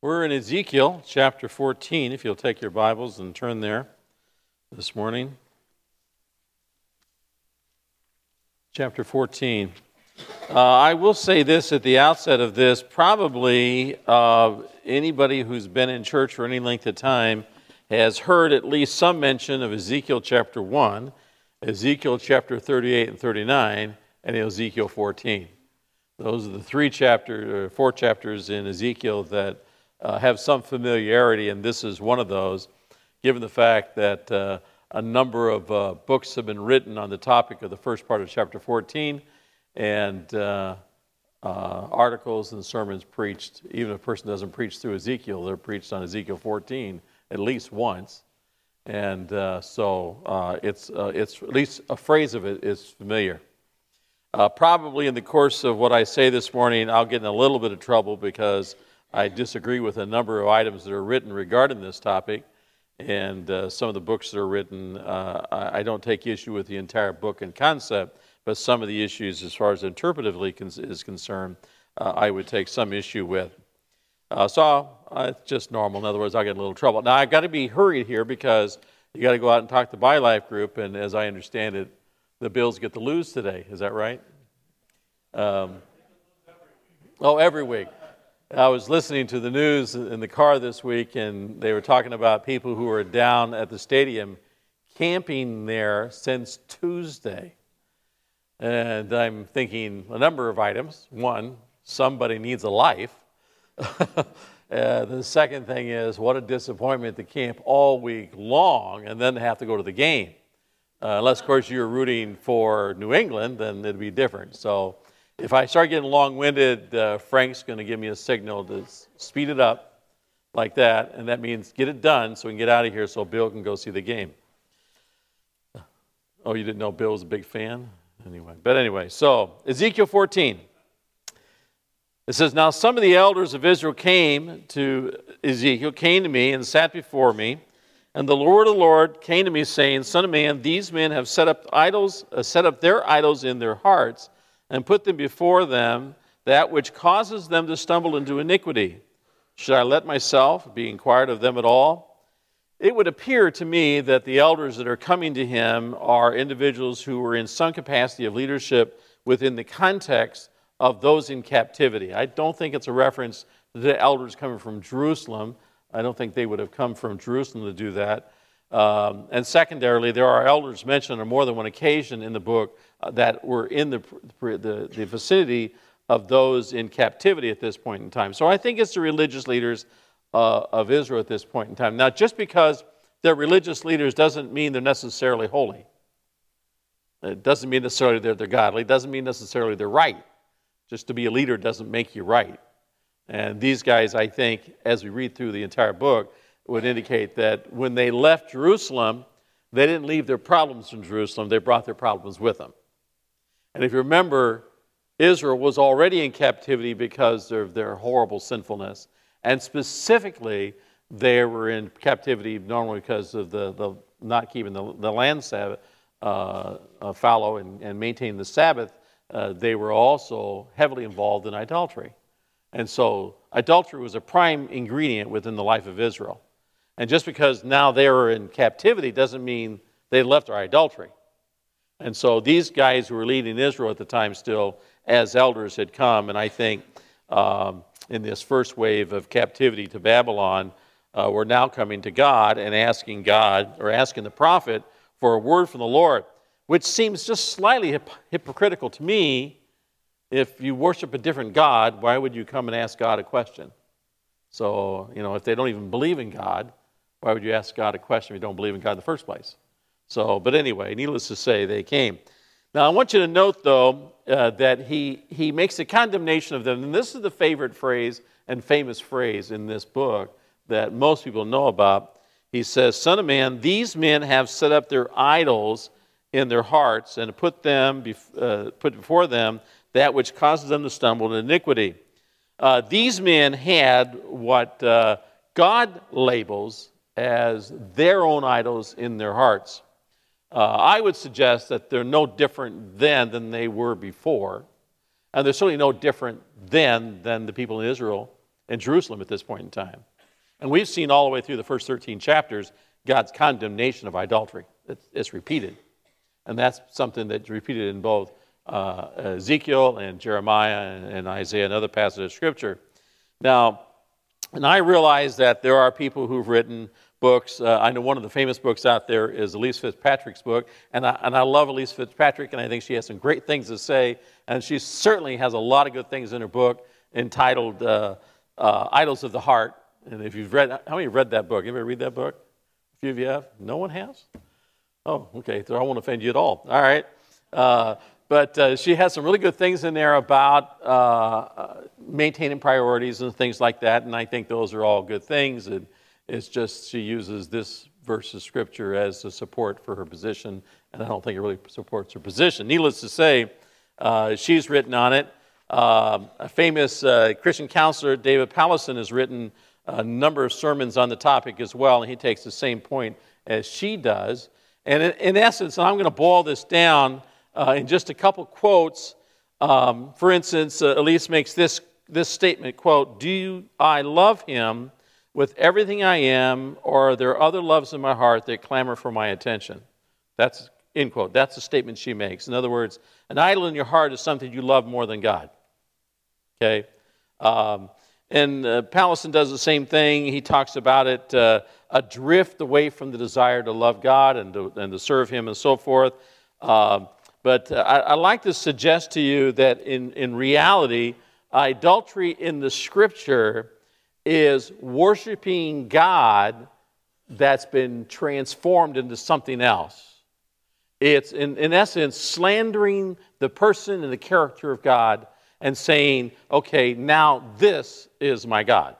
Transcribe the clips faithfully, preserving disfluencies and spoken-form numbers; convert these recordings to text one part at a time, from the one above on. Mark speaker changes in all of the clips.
Speaker 1: We're in Ezekiel chapter fourteen, if you'll take your Bibles and turn there this morning. Chapter fourteen. Uh, I will say this at the outset of this. Probably uh, anybody who's been in church for any length of time has heard at least some mention of Ezekiel chapter one, Ezekiel chapter thirty-eight and thirty-nine, and Ezekiel fourteen. Those are the three chapters, or four chapters in Ezekiel that Uh, have some familiarity, and this is one of those, given the fact that uh, a number of uh, books have been written on the topic of the first part of chapter fourteen, and uh, uh, articles and sermons preached. Even if a person doesn't preach through Ezekiel, they're preached on Ezekiel fourteen at least once, and uh, so uh, it's uh, it's at least a phrase of it is familiar. Uh, probably in the course of what I say this morning, I'll get in a little bit of trouble because I disagree with a number of items that are written regarding this topic, and uh, some of the books that are written, uh, I, I don't take issue with the entire book and concept, but some of the issues as far as interpretively con- is concerned, uh, I would take some issue with. Uh, so uh, it's just normal. In other words, I'll get in a little trouble. Now, I've got to be hurried here because you got to go out and talk to the BiLife group, and as I understand it, the Bills get to lose today. Is that right? Um, oh, every week. I was listening to the news in the car this week, and they were talking about people who were down at the stadium camping there since Tuesday. And I'm thinking a number of items. One, somebody needs a life. uh, the second thing is, what a disappointment to camp all week long and then have to go to the game. Uh, unless, of course, you're rooting for New England, then it'd be different. So if I start getting long-winded, uh, Frank's going to give me a signal to speed it up like that, and that means get it done so we can get out of here so Bill can go see the game. Oh, you didn't know Bill was a big fan? Anyway, but anyway, so Ezekiel fourteen. It says, "Now some of the elders of Israel came to Ezekiel, came to me and sat before me, and the Lord of the Lord came to me saying, Son of man, these men have set up idols, uh, set up their idols in their hearts, and put them before them that which causes them to stumble into iniquity. Should I let myself be inquired of them at all?" It would appear to me that the elders that are coming to him are individuals who were in some capacity of leadership within the context of those in captivity. I don't think it's a reference to the elders coming from Jerusalem. I don't think they would have come from Jerusalem to do that. Um, and secondarily, there are elders mentioned on more than one occasion in the book uh, that were in the, the, the vicinity of those in captivity at this point in time. So I think it's the religious leaders uh, of Israel at this point in time. Now, just because they're religious leaders doesn't mean they're necessarily holy. It doesn't mean necessarily they're, they're godly. It doesn't mean necessarily they're right. Just to be a leader doesn't make you right. And these guys, I think, as we read through the entire book, would indicate that when they left Jerusalem, they didn't leave their problems from Jerusalem, they brought their problems with them. And if you remember, Israel was already in captivity because of their horrible sinfulness. And specifically, they were in captivity normally because of the, the not keeping the, the land Sabbath uh, uh, fallow and, and maintaining the Sabbath. Uh, they were also heavily involved in idolatry. And so adultery was a prime ingredient within the life of Israel. And just because now they were in captivity doesn't mean they left their idolatry. And so these guys who were leading Israel at the time still, as elders, had come. And I think um, in this first wave of captivity to Babylon, uh, we're now coming to God and asking God, or asking the prophet, for a word from the Lord, which seems just slightly hip- hypocritical to me. If you worship a different God, why would you come and ask God a question? So, you know, if they don't even believe in God, why would you ask God a question if you don't believe in God in the first place? So, but anyway, needless to say, they came. Now, I want you to note, though, uh, that he, he makes a condemnation of them. And this is the favorite phrase and famous phrase in this book that most people know about. He says, "Son of man, these men have set up their idols in their hearts and put them bef- uh, put before them that which causes them to stumble in iniquity." Uh, these men had what uh, God labels as their own idols in their hearts. Uh, I would suggest that they're no different then than they were before. And they're certainly no different then than the people in Israel in Jerusalem at this point in time. And we've seen all the way through the first thirteen chapters God's condemnation of idolatry. It's, it's repeated. And that's something that's repeated in both uh, Ezekiel and Jeremiah and, and Isaiah and other passages of Scripture. Now, and I realize that there are people who've written books. Uh, I know one of the famous books out there is Elise Fitzpatrick's book, and I, and I love Elise Fitzpatrick, and I think she has some great things to say, and she certainly has a lot of good things in her book entitled uh, uh, Idols of the Heart. And if you've read, how many have read that book? Anybody read that book? A few of you have? No one has? Oh, okay, so I won't offend you at all. All right. Uh, but uh, she has some really good things in there about uh, uh, maintaining priorities and things like that, and I think those are all good things. And it's just she uses this verse of Scripture as a support for her position, and I don't think it really supports her position. Needless to say, uh, she's written on it. Uh, a famous uh, Christian counselor, David Powlison, has written a number of sermons on the topic as well, and he takes the same point as she does. And in, in essence, and I'm going to boil this down uh, in just a couple quotes. Um, for instance, uh, Elise makes this, this statement, quote, "Do I love him with everything I am, or are there other loves in my heart that clamor for my attention?" That's, end quote. That's the statement she makes. In other words, an idol in your heart is something you love more than God. Okay? Um, and uh, Powlison does the same thing. He talks about it, uh, a drift away from the desire to love God and to, and to serve him and so forth. Um, but uh, I, I like to suggest to you that in, in reality, idolatry in the Scripture is worshiping God that's been transformed into something else. It's, in, in essence, slandering the person and the character of God and saying, okay, now this is my God.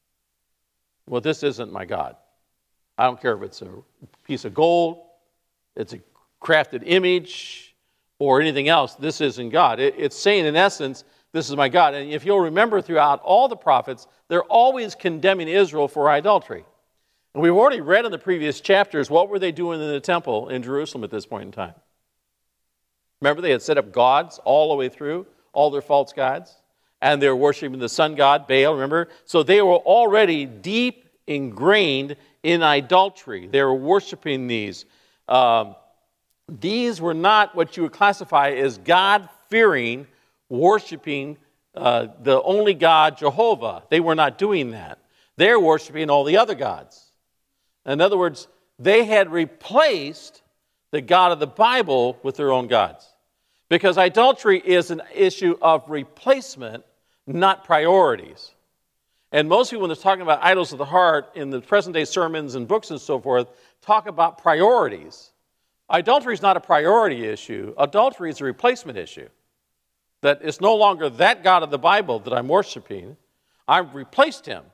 Speaker 1: Well, this isn't my God. I don't care if it's a piece of gold, it's a crafted image, or anything else. This isn't God. It, it's saying, in essence, this is my God. And if you'll remember throughout all the prophets, they're always condemning Israel for idolatry. And we've already read in the previous chapters, what were they doing in the temple in Jerusalem at this point in time? Remember, they had set up gods all the way through, all their false gods, and they were worshiping the sun god, Baal, remember? So they were already deep ingrained in idolatry. They were worshiping these. Um, these were not what you would classify as God-fearing, worshiping uh, the only God, Jehovah. They were not doing that. They're worshiping all the other gods. In other words, they had replaced the God of the Bible with their own gods. Because idolatry is an issue of replacement, not priorities. And most people, when they're talking about idols of the heart in the present-day sermons and books and so forth, talk about priorities. Adultery is not a priority issue. Adultery is a replacement issue. That it's no longer that God of the Bible that I'm worshiping. I've replaced him.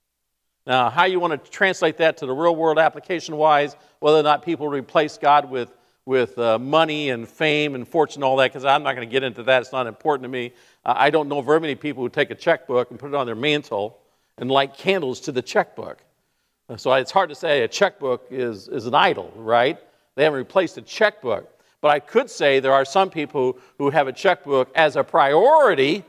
Speaker 1: Now, how you want to translate that to the real world application-wise, whether or not people replace God with, with uh, money and fame and fortune and all that, because I'm not going to get into that. It's not important to me. Uh, I don't know very many people who take a checkbook and put it on their mantle and light candles to the checkbook. So it's hard to say a checkbook is, is an idol, right? They haven't replaced a checkbook. But I could say there are some people who have a checkbook as a priority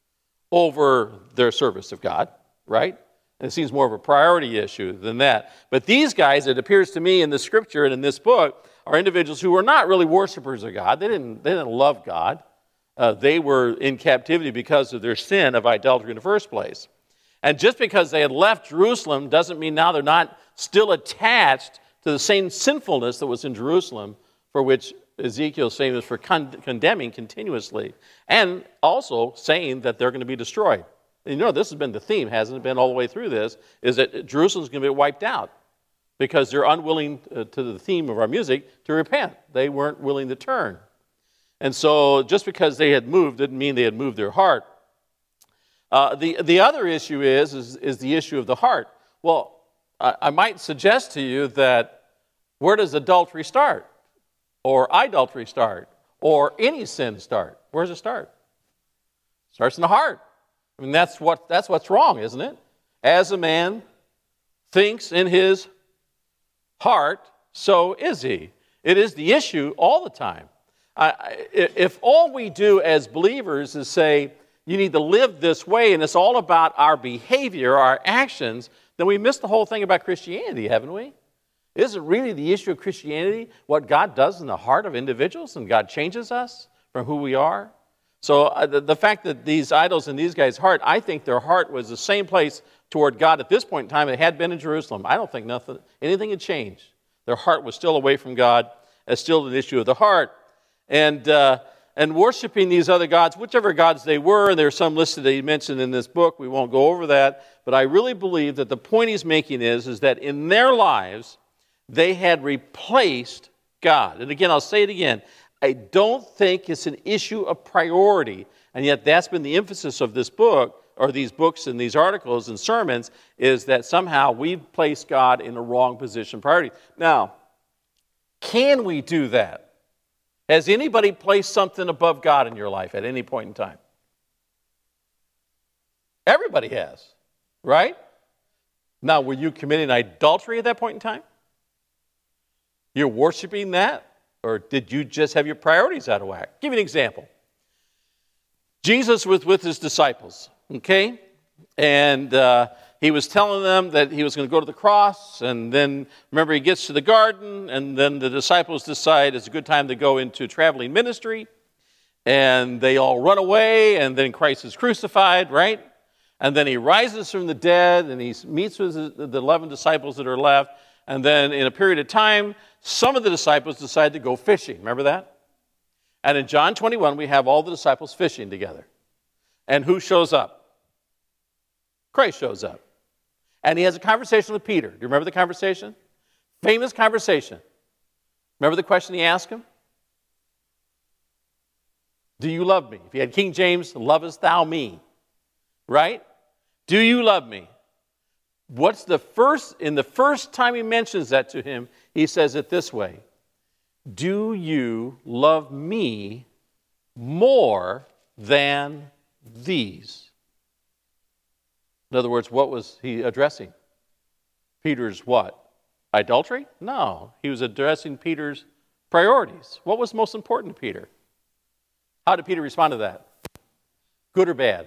Speaker 1: over their service of God, right? And it seems more of a priority issue than that. But these guys, it appears to me in the Scripture and in this book, are individuals who were not really worshipers of God. They didn't, they didn't love God. Uh, they were in captivity because of their sin of idolatry in the first place. And just because they had left Jerusalem doesn't mean now they're not still attached to the same sinfulness that was in Jerusalem, for which Ezekiel's famous for con- condemning continuously, and also saying that they're going to be destroyed. And you know, this has been the theme, hasn't it been all the way through this, is that Jerusalem's going to be wiped out because they're unwilling, uh, to the theme of our music, to repent. They weren't willing to turn. And so just because they had moved didn't mean they had moved their heart. Uh, the, the other issue is, is, is the issue of the heart. Well, I, I might suggest to you that where does adultery start? Or idolatry start? Or any sin start? Where does it start? It starts in the heart. I mean, that's what that's what's wrong, isn't it? As a man thinks in his heart, so is he. It is the issue all the time. I, if all we do as believers is say, you need to live this way, and it's all about our behavior, our actions, then we miss the whole thing about Christianity, haven't we? Isn't really the issue of Christianity what God does in the heart of individuals, and God changes us from who we are? So uh, the, the fact that these idols in these guys' heart, I think their heart was the same place toward God at this point in time it had been in Jerusalem. I don't think nothing, anything had changed. Their heart was still away from God. It's still an issue of the heart. And uh, and worshiping these other gods, whichever gods they were, and there's some listed that he mentioned in this book. We won't go over that. But I really believe that the point he's making is, is that in their lives, they had replaced God. And again, I'll say it again. I don't think it's an issue of priority. And yet that's been the emphasis of this book, or these books and these articles and sermons, is that somehow we've placed God in the wrong position priority. Now, can we do that? Has anybody placed something above God in your life at any point in time? Everybody has, right? Now, were you committing adultery at that point in time? You're worshiping that? Or did you just have your priorities out of whack? Give you an example. Jesus was with his disciples, okay? And uh, he was telling them that he was going to go to the cross, and then, remember, he gets to the garden, and then the disciples decide it's a good time to go into traveling ministry, and they all run away, and then Christ is crucified, right? And then he rises from the dead, and he meets with the eleven disciples that are left, and then in a period of time, some of the disciples decide to go fishing. Remember that? And in John twenty-one, we have all the disciples fishing together. And who shows up? Christ shows up. And he has a conversation with Peter. Do you remember the conversation? Famous conversation. Remember the question he asked him? Do you love me? If you had King James, lovest thou me? Right? Do you love me? What's the first, in the first time he mentions that to him, he says it this way. Do you love me more than these? In other words, what was he addressing? Peter's what? Adultery? No. He was addressing Peter's priorities. What was most important to Peter? How did Peter respond to that? Good or bad?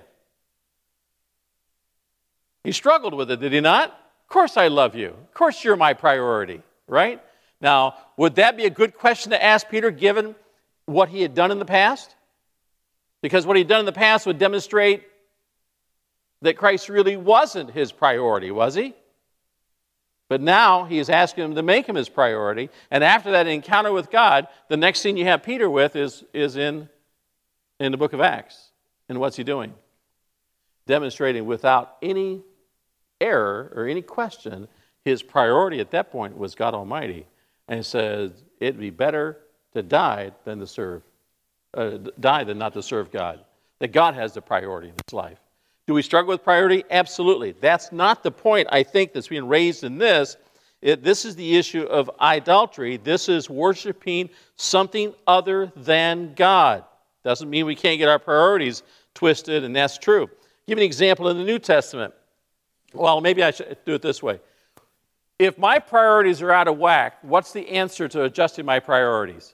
Speaker 1: He struggled with it, did he not? Of course I love you. Of course you're my priority, right? Now, would that be a good question to ask Peter given what he had done in the past? Because what he had done in the past would demonstrate that Christ really wasn't his priority, was he? But now he is asking him to make him his priority. And after that encounter with God, the next thing you have Peter with is, is in, in the book of Acts. And what's he doing? Demonstrating without any error or any question, his priority at that point was God Almighty. And he says, it'd be better to die than to serve, uh, die than not to serve God. That God has the priority in his life. Do we struggle with priority? Absolutely. That's not the point, I think, that's being raised in this. It, this is the issue of idolatry. This is worshiping something other than God. Doesn't mean we can't get our priorities twisted, and that's true. Give an example in the New Testament. Well, maybe I should do it this way. If my priorities are out of whack, what's the answer to adjusting my priorities?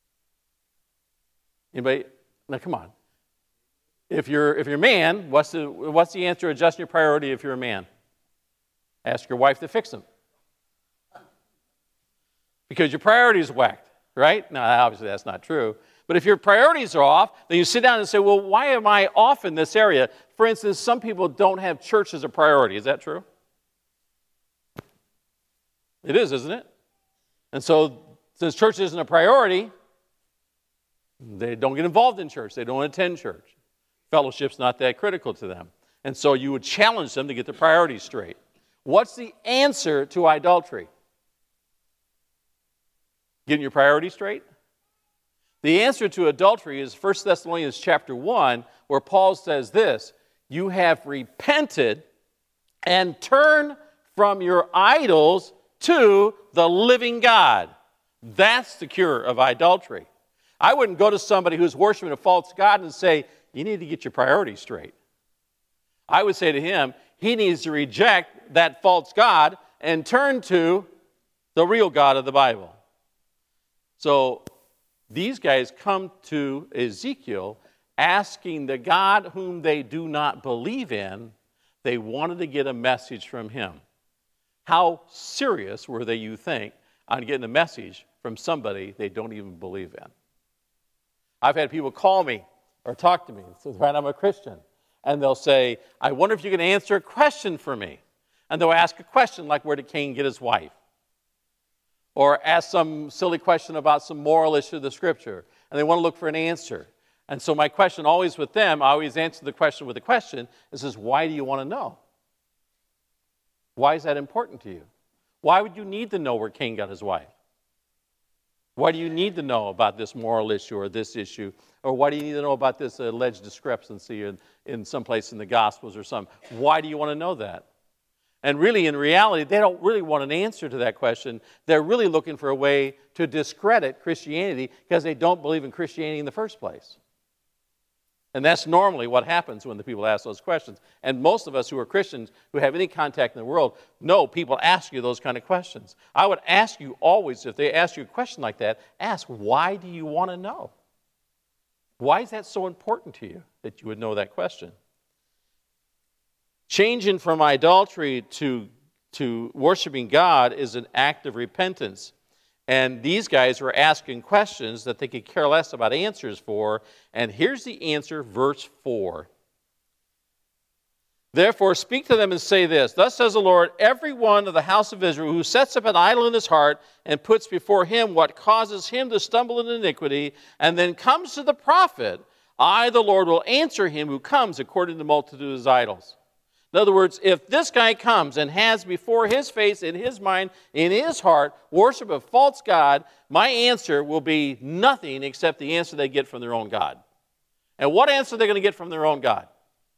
Speaker 1: Anybody? Now, come on. If you're if you're a man, what's the what's the answer to adjusting your priority if you're a man? Ask your wife to fix them. Because your priorities are whacked, right? Now, obviously that's not true. But if your priorities are off, then you sit down and say, well, why am I off in this area? For instance, some people don't have church as a priority. Is that true? It is, isn't it? And so, since church isn't a priority, they don't get involved in church. They don't attend church. Fellowship's not that critical to them. And so you would challenge them to get their priorities straight. What's the answer to idolatry? Getting your priorities straight? The answer to adultery is First Thessalonians chapter one, where Paul says this, you have repented and turned from your idols to the living God. That's the cure of idolatry. I wouldn't go to somebody who's worshiping a false god and say, you need to get your priorities straight. I would say to him, he needs to reject that false god and turn to the real God of the Bible. So these guys come to Ezekiel asking the God whom they do not believe in. They wanted to get a message from him. How serious were they, you think, on getting a message from somebody they don't even believe in? I've had people call me or talk to me and say, right, I'm a Christian. And they'll say, I wonder if you can answer a question for me. And they'll ask a question like, where did Cain get his wife? Or ask some silly question about some moral issue of the Scripture. And they want to look for an answer. And so my question always with them, I always answer the question with a question. It says, why do you want to know? Why is that important to you? Why would you need to know where Cain got his wife? Why do you need to know about this moral issue or this issue? Or why do you need to know about this alleged discrepancy in, in some place in the Gospels or something? Why do you want to know that? And really, in reality, they don't really want an answer to that question. They're really looking for a way to discredit Christianity because they don't believe in Christianity in the first place. And that's normally what happens when the people ask those questions. And most of us who are Christians, who have any contact in the world, know people ask you those kind of questions. I would ask you always, if they ask you a question like that, ask, why do you want to know? Why is that so important to you that you would know that question? Changing from idolatry to, to worshiping God is an act of repentance. And these guys were asking questions that they could care less about answers for. And here's the answer, verse four. Therefore, speak to them and say this, thus says the Lord, every one of the house of Israel who sets up an idol in his heart and puts before him what causes him to stumble in iniquity, and then comes to the prophet, I, the Lord, will answer him who comes according to the multitude of his idols. In other words, if this guy comes and has before his face, in his mind, in his heart, worship of false God, my answer will be nothing except the answer they get from their own God. And what answer are they going to get from their own God?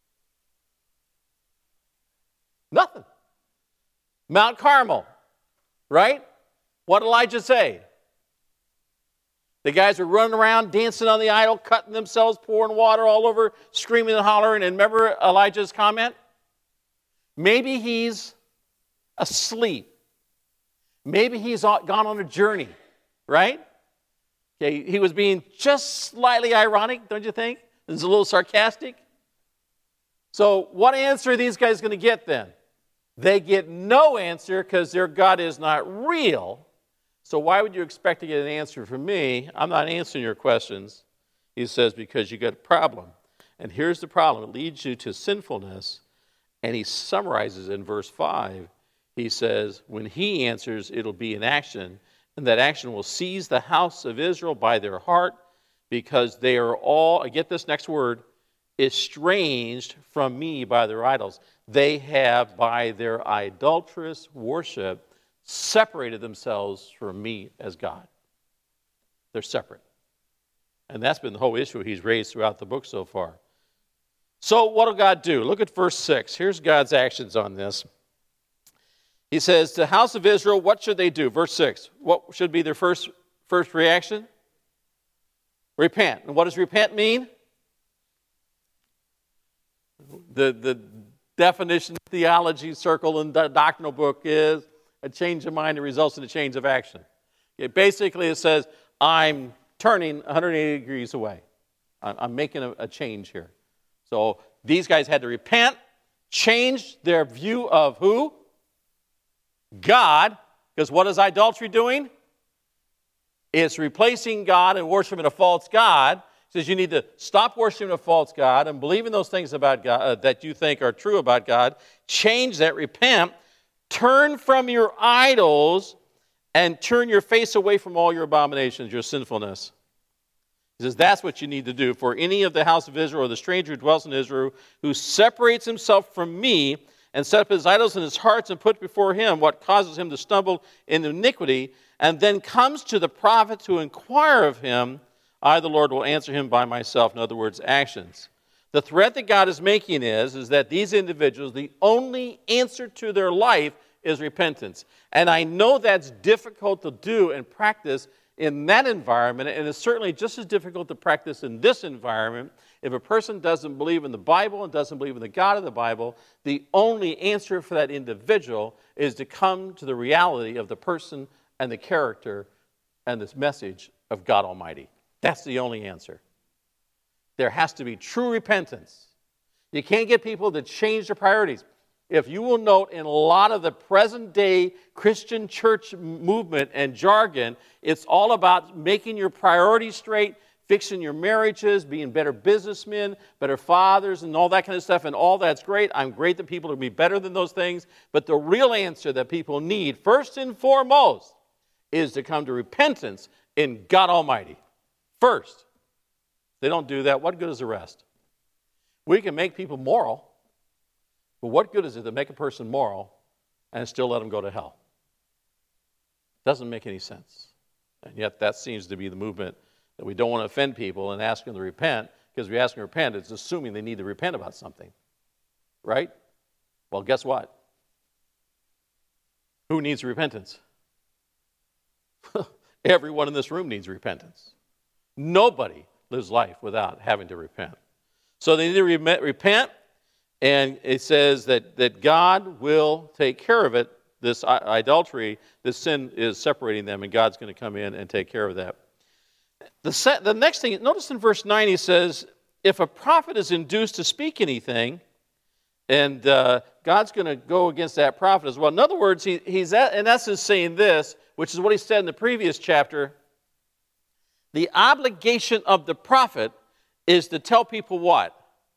Speaker 1: Nothing. Mount Carmel, right? What did Elijah say? The guys were running around, dancing on the idol, cutting themselves, pouring water all over, screaming and hollering. And remember Elijah's comment? Maybe he's asleep. Maybe he's gone on a journey, right? Okay, he was being just slightly ironic, don't you think? It's a little sarcastic. So what answer are these guys going to get then? They get no answer because their God is not real. So why would you expect to get an answer from me? I'm not answering your questions. He says, because you got a problem. And here's the problem. It leads you to sinfulness. And he summarizes in verse five. He says, when he answers, it'll be an action. And that action will seize the house of Israel by their heart because they are all, get this next word, estranged from me by their idols. They have, by their idolatrous worship, separated themselves from me as God. They're separate. And that's been the whole issue he's raised throughout the book so far. So what will God do? Look at verse six. Here's God's actions on this. He says, to the house of Israel, what should they do? Verse six. What should be their first, first reaction? Repent. And what does repent mean? The, the definition, theology circle in the doctrinal book is a change of mind that results in a change of action. It basically, it says, I'm turning one hundred eighty degrees away. I'm, I'm making a, a change here. So these guys had to repent, change their view of who? God. Because what is idolatry doing? It's replacing God and worshiping a false God. He says you need to stop worshiping a false God and believe in those things about God uh, that you think are true about God. Change that, repent, turn from your idols, and turn your face away from all your abominations, your sinfulness. He says that's what you need to do. For any of the house of Israel or the stranger who dwells in Israel who separates himself from me and set up his idols in his hearts and put before him what causes him to stumble in iniquity, and then comes to the prophet to inquire of him, I, the Lord, will answer him by myself. In other words, actions. The threat that God is making is, is that these individuals, the only answer to their life is repentance. And I know that's difficult to do and practice in that environment, and it's certainly just as difficult to practice in this environment. If a person doesn't believe in the Bible and doesn't believe in the God of the Bible, the only answer for that individual is to come to the reality of the person and the character and this message of God Almighty. That's the only answer. There has to be true repentance. You can't get people to change their priorities. If you will note in a lot of the present-day Christian church movement and jargon, it's all about making your priorities straight, fixing your marriages, being better businessmen, better fathers, and all that kind of stuff, and all that's great. I'm great that people will be better than those things, but the real answer that people need, first and foremost, is to come to repentance in God Almighty. First. If they don't do that, what good is the rest? We can make people moral, but what good is it to make a person moral and still let them go to hell? Doesn't make any sense. And yet that seems to be the movement, that we don't want to offend people and ask them to repent, because if we ask them to repent, it's assuming they need to repent about something. Right? Well, guess what? Who needs repentance? Everyone in this room needs repentance. Nobody lives life without having to repent. So they need to re- repent, and it says that, that God will take care of it. This idolatry, this sin is separating them, and God's going to come in and take care of that. The, se- the next thing, notice in verse nine, he says, if a prophet is induced to speak anything, and uh, God's going to go against that prophet as well. In other words, he, he's at, in essence saying this, which is what he said in the previous chapter. The obligation of the prophet is to tell people what?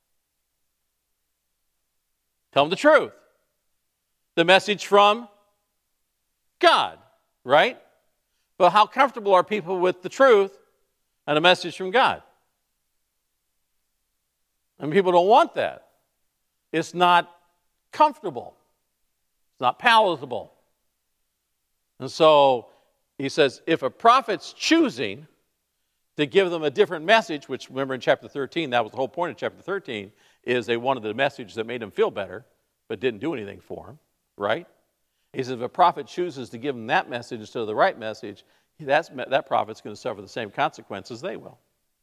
Speaker 1: Tell them the truth. The message from God, right? But how comfortable are people with the truth and a message from God? And people don't want that. It's not comfortable. It's not palatable. And so he says, if a prophet's choosing to give them a different message, which remember in chapter thirteen, that was the whole point of chapter thirteen, is they wanted the message that made them feel better, but didn't do anything for them, right? He says, if a prophet chooses to give them that message instead of the right message, that's, that prophet's going to suffer the same consequences they will.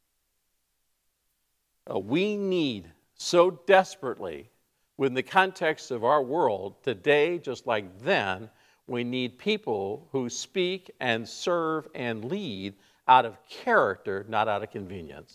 Speaker 1: Uh, we need so desperately, within the context of our world, today, just like then, we need people who speak and serve and lead out of character, not out of convenience.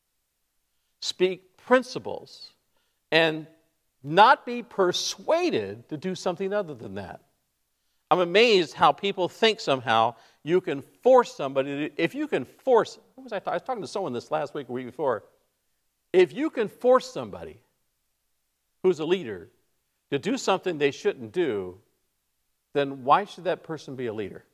Speaker 1: Speak principles and not be persuaded to do something other than that. I'm amazed how people think somehow you can force somebody to, if you can force, what was I, I was talking to someone this last week or week before, if you can force somebody who's a leader to do something they shouldn't do, then why should that person be a leader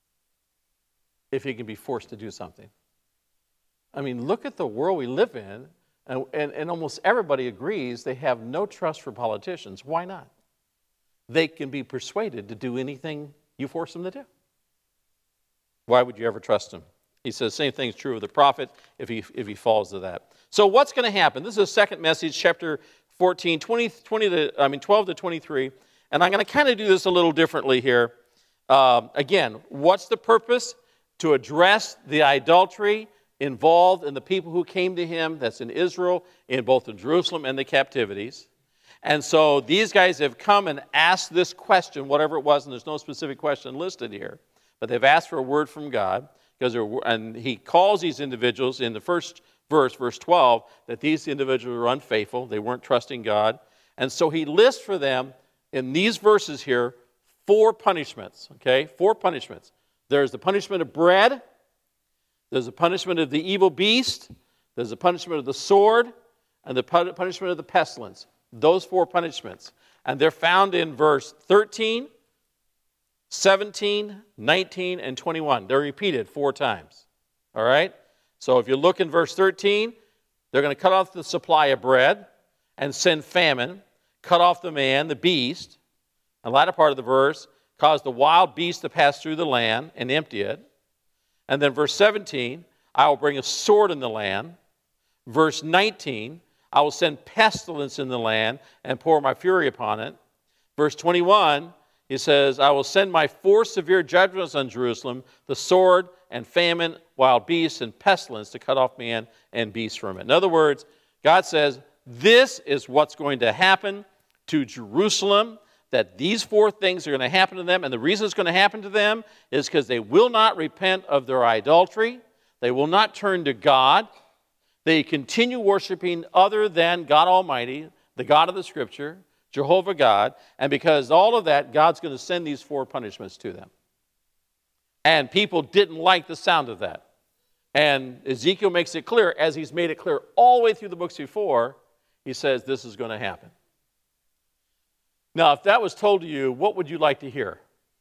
Speaker 1: if he can be forced to do something? I mean, look at the world we live in, and, and, and almost everybody agrees they have no trust for politicians. Why not? They can be persuaded to do anything you force them to do. Why would you ever trust him? He says same thing's true of the prophet if he, if he falls to that. So what's going to happen? This is the second message, chapter fourteen, twenty, twenty to, I mean, twelve to twenty-three. And I'm going to kind of do this a little differently here. Um, again, what's the purpose? To address the idolatry involved in the people who came to him, that's in Israel, in both in Jerusalem and the captivities. And so these guys have come and asked this question, whatever it was, and there's no specific question listed here, but they've asked for a word from God, because and he calls these individuals in the first verse, verse twelve, that these individuals were unfaithful, they weren't trusting God, and so he lists for them in these verses here four punishments, okay, four punishments. There's the punishment of bread, there's the punishment of the evil beast, there's the punishment of the sword, and the punishment of the pestilence. Those four punishments. And they're found in verse thirteen, seventeen, nineteen, and twenty-one. They're repeated four times. All right? So if you look in verse thirteen, they're going to cut off the supply of bread and send famine, cut off the man, the beast, and the latter part of the verse, cause the wild beast to pass through the land and empty it. And then verse seventeen, I will bring a sword in the land. Verse nineteen, I will send pestilence in the land and pour my fury upon it. Verse twenty-one, he says, I will send my four severe judgments on Jerusalem, the sword and famine, wild beasts, and pestilence to cut off man and beast from it. In other words, God says, this is what's going to happen to Jerusalem, that these four things are going to happen to them, and the reason it's going to happen to them is because they will not repent of their idolatry, they will not turn to God, They continue worshiping other than God Almighty, the God of the Scripture, Jehovah God, and because all of that, God's going to send these four punishments to them. And people didn't like the sound of that. And Ezekiel makes it clear, as he's made it clear all the way through the books before, he says this is going to happen. Now, if that was told to you, what would you like to hear?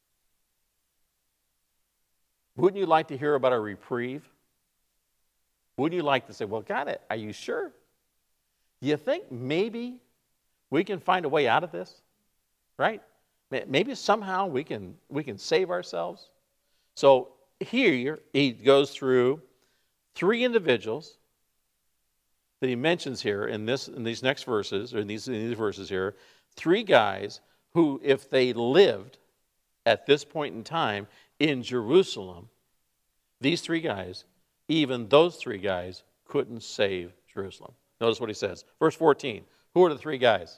Speaker 1: Wouldn't you like to hear about a reprieve? Wouldn't you like to say, well, God, are you sure? Do you think maybe we can find a way out of this? Right? Maybe somehow we can, we can save ourselves. So here he goes through three individuals that he mentions here in this in these next verses, or in these, in these verses here, three guys who, if they lived at this point in time in Jerusalem, these three guys, even those three guys couldn't save Jerusalem. Notice what he says. Verse fourteen. Who are the three guys?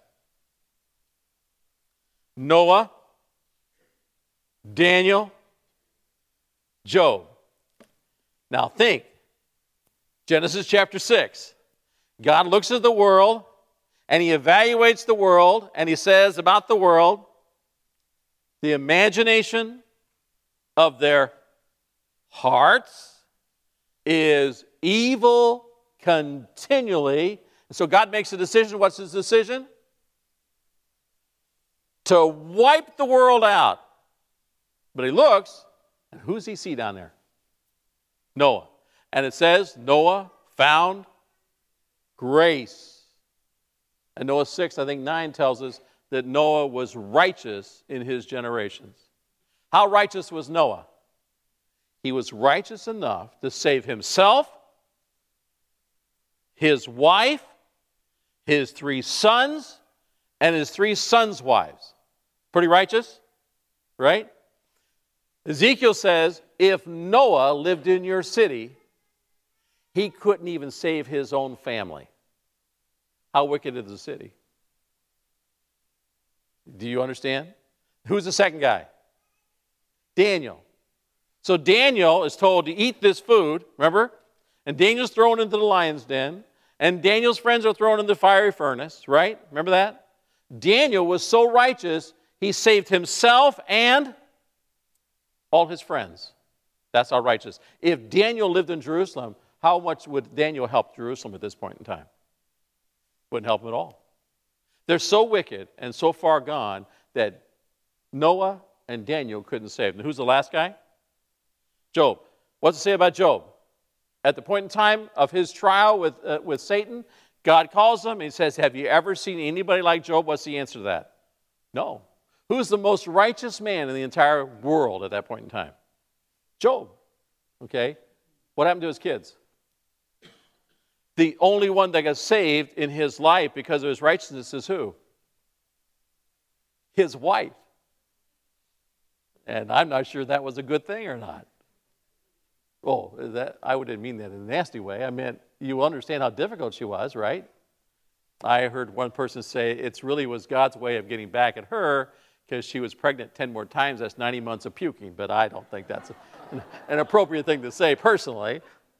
Speaker 1: Noah, Daniel, Job. Now think. Genesis chapter six. God looks at the world and he evaluates the world and he says about the world, the imagination of their hearts is evil continually. So God makes a decision. What's his decision? To wipe the world out. But he looks, and who does he see down there? Noah. And it says Noah found grace. And Noah six, I think nine, tells us that Noah was righteous in his generations. How righteous was Noah? He was righteous enough to save himself, his wife, his three sons, and his three sons' wives. Pretty righteous, right? Ezekiel says, if Noah lived in your city, he couldn't even save his own family. How wicked is the city? Do you understand? Who's the second guy? Daniel. So Daniel is told to eat this food, remember? And Daniel's thrown into the lion's den, and Daniel's friends are thrown in the fiery furnace, right? Remember that? Daniel was so righteous, he saved himself and all his friends. That's how righteous. If Daniel lived in Jerusalem, how much would Daniel help Jerusalem at this point in time? Wouldn't help him at all. They're so wicked and so far gone that Noah and Daniel couldn't save them. Who's the last guy? Job. What's it say about Job? At the point in time of his trial with, uh, with Satan, God calls him and he says, have you ever seen anybody like Job? What's the answer to that? No. Who's the most righteous man in the entire world at that point in time? Job. Okay? What happened to his kids? The only one that got saved in his life because of his righteousness is who? His wife. And I'm not sure that was a good thing or not. Oh, that, I didn't mean that in a nasty way. I meant you understand how difficult she was, right? I heard one person say it really was God's way of getting back at her because she was pregnant ten more times. That's ninety months of puking, but I don't think that's a, an appropriate thing to say personally.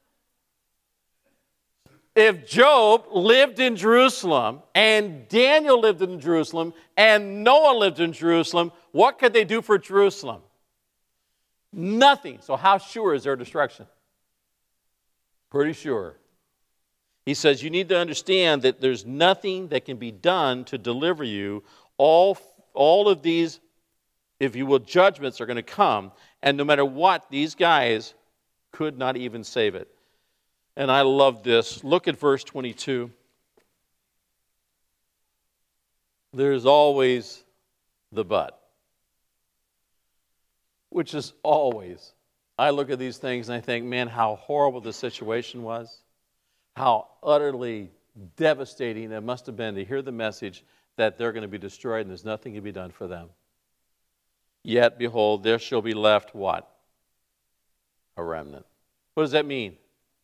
Speaker 1: If Job lived in Jerusalem and Daniel lived in Jerusalem and Noah lived in Jerusalem, what could they do for Jerusalem? Nothing. So how sure is their destruction? Pretty sure. He says you need to understand that there's nothing that can be done to deliver you. All, all of these, if you will, judgments are going to come. And no matter what, these guys could not even save it. And I love this. Look at verse twenty-two. There's always the but. Which is always. I look at these things and I think, man, how horrible the situation was. How utterly devastating it must have been to hear the message that they're going to be destroyed and there's nothing to be done for them. Yet, behold, there shall be left what? A remnant. What does that mean?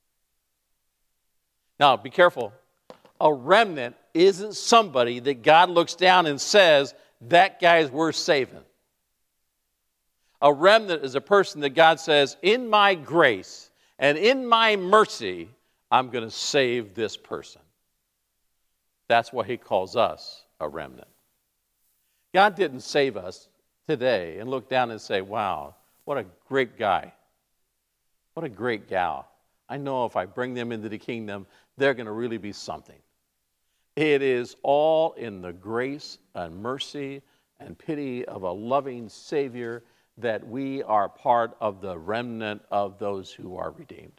Speaker 1: Now, be careful. A remnant isn't somebody that God looks down and says, that guy's worth saving. A remnant is a person that God says, in my grace and in my mercy, I'm going to save this person. That's why he calls us a remnant. God didn't save us today and look down and say, wow, what a great guy. What a great gal. I know if I bring them into the kingdom, they're going to really be something. It is all in the grace and mercy and pity of a loving Savior that we are part of the remnant of those who are redeemed.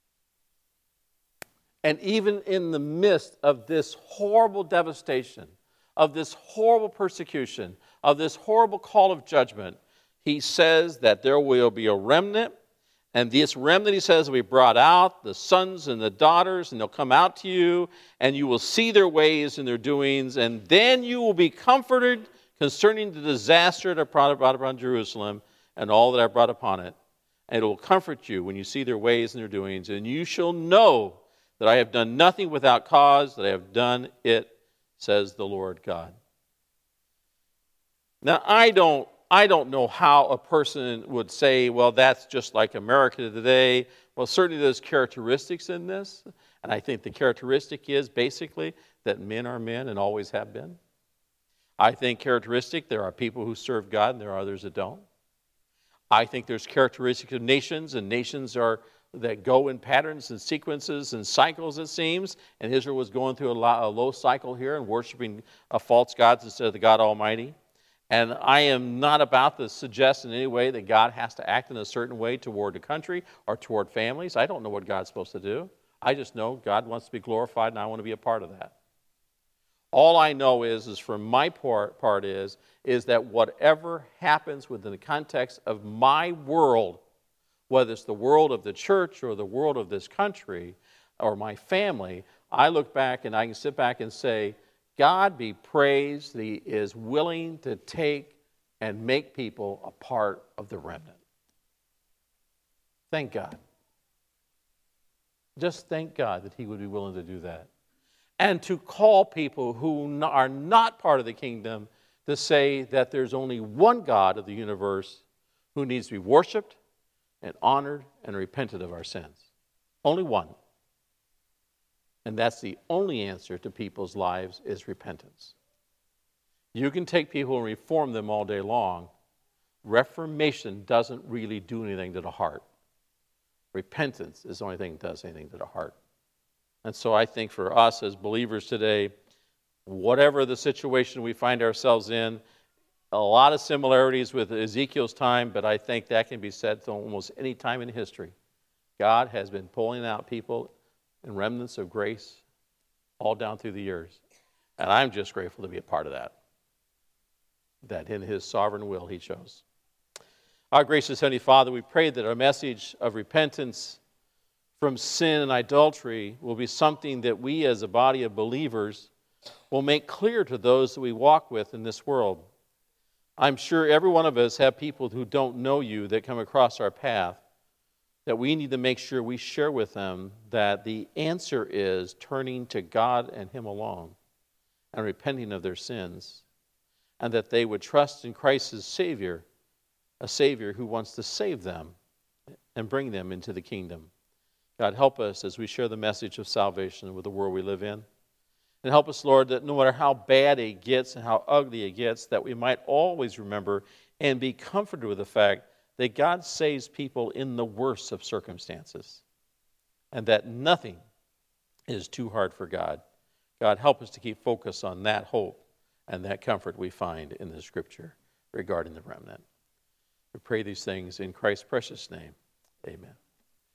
Speaker 1: And even in the midst of this horrible devastation, of this horrible persecution, of this horrible call of judgment, he says that there will be a remnant, and this remnant, he says, will be brought out, the sons and the daughters, and they'll come out to you, and you will see their ways and their doings, and then you will be comforted concerning the disaster that I brought upon Jerusalem and all that I brought upon it. And it will comfort you when you see their ways and their doings, and you shall know that I have done nothing without cause, that I have done it, says the Lord God. Now, I don't I don't know how a person would say, well, that's just like America today. Well, certainly there's characteristics in this. And I think the characteristic is basically that men are men and always have been. I think characteristic, there are people who serve God and there are others that don't. I think there's characteristics of nations, and nations are that go in patterns and sequences and cycles, it seems. And Israel was going through a, low, a low cycle here and worshiping a false gods instead of the God Almighty. And I am not about to suggest in any way that God has to act in a certain way toward the country or toward families. I don't know what God's supposed to do. I just know God wants to be glorified, and I want to be a part of that. All I know is, is from my part, part is, is that whatever happens within the context of my world, whether it's the world of the church or the world of this country or my family, I look back and I can sit back and say, God be praised that He is willing to take and make people a part of the remnant. Thank God. Just thank God that He would be willing to do that. And to call people who are not part of the kingdom to say that there's only one God of the universe who needs to be worshiped and honored and repented of our sins. Only one. And that's the only answer to people's lives is repentance. You can take people and reform them all day long. Reformation doesn't really do anything to the heart. Repentance is the only thing that does anything to the heart. And so I think for us as believers today, whatever the situation we find ourselves in, a lot of similarities with Ezekiel's time, but I think that can be said to almost any time in history. God has been pulling out people and remnants of grace all down through the years. And I'm just grateful to be a part of that. That in His sovereign will He chose. Our gracious Heavenly Father, we pray that our message of repentance from sin and idolatry will be something that we as a body of believers will make clear to those that we walk with in this world. I'm sure every one of us have people who don't know You that come across our path, that we need to make sure we share with them that the answer is turning to God and Him alone and repenting of their sins, and that they would trust in Christ as Savior, a Savior who wants to save them and bring them into the kingdom. God, help us as we share the message of salvation with the world we live in. And help us, Lord, that no matter how bad it gets and how ugly it gets, that we might always remember and be comforted with the fact that God saves people in the worst of circumstances, and that nothing is too hard for God. God, help us to keep focus on that hope and that comfort we find in the Scripture regarding the remnant. We pray these things in Christ's precious name. Amen.